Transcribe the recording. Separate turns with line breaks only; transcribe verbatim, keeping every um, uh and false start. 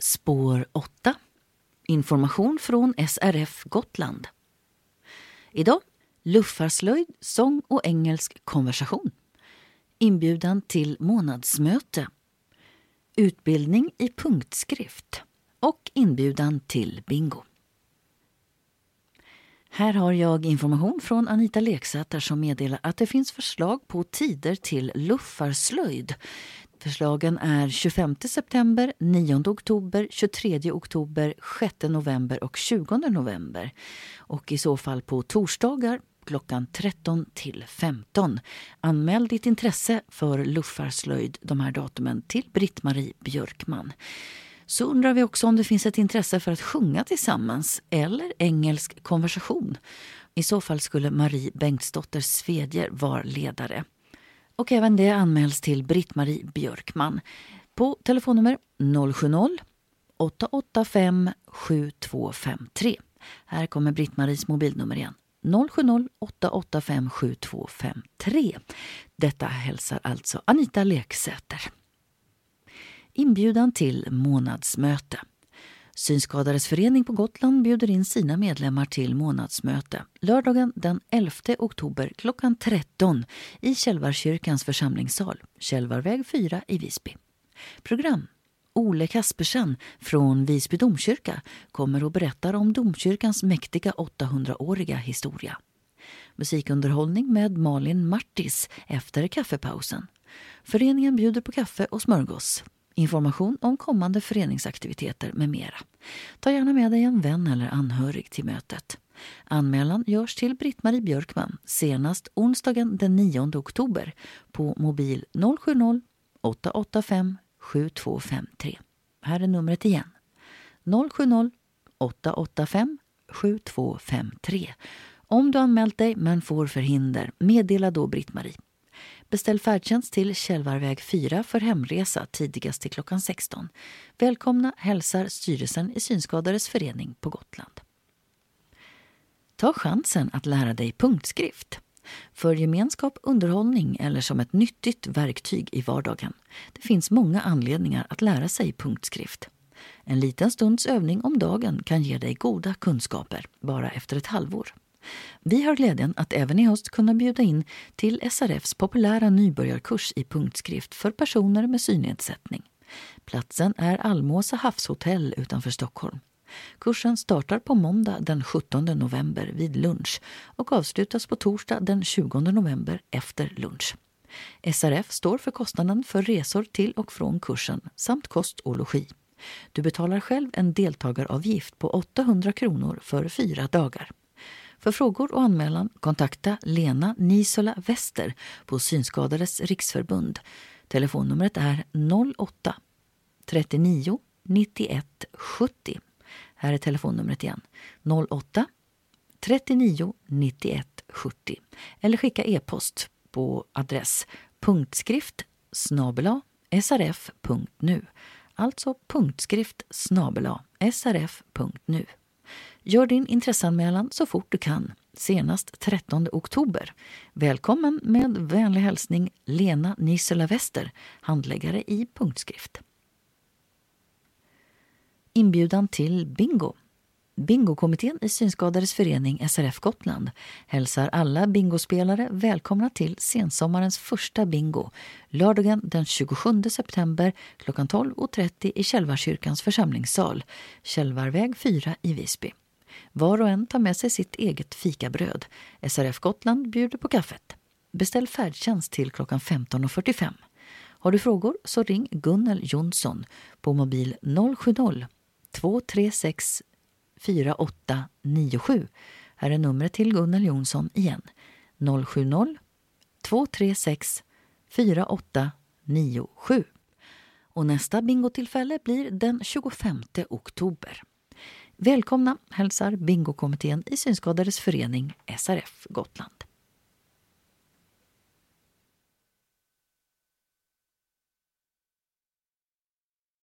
Spår åtta. Information från S R F Gotland. Idag luffarslöjd, sång och engelsk konversation. Inbjudan till månadsmöte. Utbildning i punktskrift. Och inbjudan till bingo. Här har jag information från Anita Leksäter som meddelar att det finns förslag på tider till luffarslöjd. Förslagen är tjugofemte september, nionde oktober, tjugotredje oktober, sjätte november och tjugonde november. Och i så fall på torsdagar klockan tretton till femton. Anmäl ditt intresse för luffarslöjd de här datumen till Britt-Marie Björkman. Så undrar vi också om det finns ett intresse för att sjunga tillsammans eller engelsk konversation. I så fall skulle Marie Bengtsdotter Svedjer vara ledare. Och även det anmäls till Britt-Marie Björkman på telefonnummer noll sju noll, åtta åtta fem, sju två fem tre. Här kommer Britt-Maries mobilnummer igen. noll sju noll, åtta åtta fem, sju två fem tre. Detta hälsar alltså Anita Leksäter. Inbjudan till månadsmöte. Synskadades förening på Gotland bjuder in sina medlemmar till månadsmöte lördagen den elfte oktober klockan tretton i Kälvarkyrkans församlingssal, Kälvarväg fyra i Visby. Program. Ole Kaspersen från Visby domkyrka kommer och berättar om domkyrkans mäktiga åttahundraåriga historia. Musikunderhållning med Malin Martis efter kaffepausen. Föreningen bjuder på kaffe och smörgås. Information om kommande föreningsaktiviteter med mera. Ta gärna med dig en vän eller anhörig till mötet. Anmälan görs till Britt-Marie Björkman senast onsdagen den nionde oktober på mobil noll sju noll, åtta åtta fem, sju två fem tre. Här är numret igen. noll sju noll, åtta åtta fem, sju två fem tre. Om du anmält dig men får förhinder, meddela då Britt-Marie. Beställ färdtjänst till Kälvarväg fyra för hemresa tidigast till klockan sexton. Välkomna hälsar styrelsen i Synskadades förening på Gotland. Ta chansen att lära dig punktskrift. För gemenskap, underhållning eller som ett nyttigt verktyg i vardagen. Det finns många anledningar att lära sig punktskrift. En liten stunds övning om dagen kan ge dig goda kunskaper bara efter ett halvår. Vi har glädjen att även i höst kunna bjuda in till S R F:s populära nybörjarkurs i punktskrift för personer med synnedsättning. Platsen är Almåsa havshotell utanför Stockholm. Kursen startar på måndag den sjuttonde november vid lunch och avslutas på torsdag den tjugonde november efter lunch. S R F står för kostnaden för resor till och från kursen samt kost och logi. Du betalar själv en deltagaravgift på åttahundra kronor för fyra dagar. För frågor och anmälan kontakta Lena Nisola Wester på Synskadades riksförbund. Telefonnumret är noll åtta, trettionio, nittioett, sjuttio. Här är telefonnumret igen. noll åtta, trettionio, nittioett, sjuttio. Eller skicka e-post på adress punktskrift snabel-a srf punkt nu. Alltså punktskrift snabel-a srf punkt nu. Gör din intresseanmälan så fort du kan, senast trettonde oktober. Välkommen med vänlig hälsning Lena Nisola Wester, handläggare i punktskrift. Inbjudan till bingo. Bingokommittén i Synskadades förening S R F Gotland hälsar alla bingospelare välkomna till sensommarens första bingo, lördagen den tjugosjunde september klockan tolv och trettio i Kälvarkyrkans församlingssal, Kälvarväg fyra i Visby. Var och en tar med sig sitt eget fikabröd. S R F Gotland bjuder på kaffet. Beställ färdtjänst till klockan femton och fyrtiofem. Har du frågor så ring Gunnel Jonsson på mobil noll sju noll, två tre sex, fyra åtta nio sju. Här är numret till Gunnel Jonsson igen. noll sju noll, två tre sex, fyra åtta nio sju. Och nästa bingotillfälle blir den tjugofemte oktober. Välkomna hälsar bingokommittén i Synskadades förening S R F Gotland.